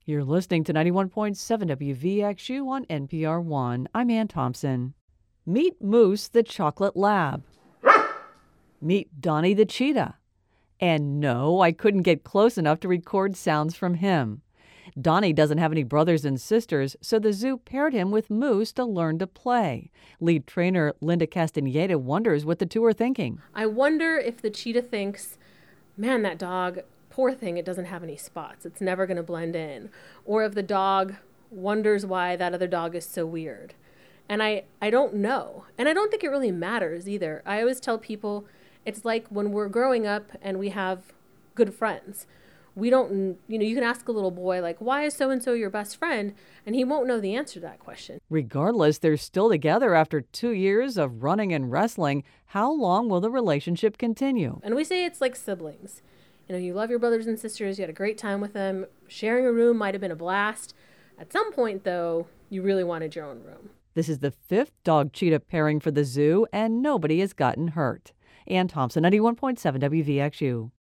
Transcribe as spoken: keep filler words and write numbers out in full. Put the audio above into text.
You're listening to ninety-one point seven W V X U on N P R one. I'm Ann Thompson. Meet Moose the chocolate lab. Meet Donnie the cheetah. And no, I couldn't get close enough to record sounds from him. Donnie doesn't have any brothers and sisters, so the zoo paired him with Moose to learn to play. Lead trainer Linda Castaneda wonders what the two are thinking. I wonder if the cheetah thinks, man, that dog, poor thing, it doesn't have any spots. It's never going to blend in. Or if the dog wonders why that other dog is so weird. And I, I don't know. And I don't think it really matters either. I always tell people it's like when we're growing up and we have good friends. We don't, you know, you can ask a little boy, like, why is so-and-so your best friend? And he won't know the answer to that question. Regardless, they're still together after two years of running and wrestling. How long will the relationship continue? And we say it's like siblings. You know, you love your brothers and sisters. You had a great time with them. Sharing a room might have been a blast. At some point, though, you really wanted your own room. This is the fifth dog-cheetah pairing for the zoo, and nobody has gotten hurt. Ann Thompson, ninety-one point seven W V X U.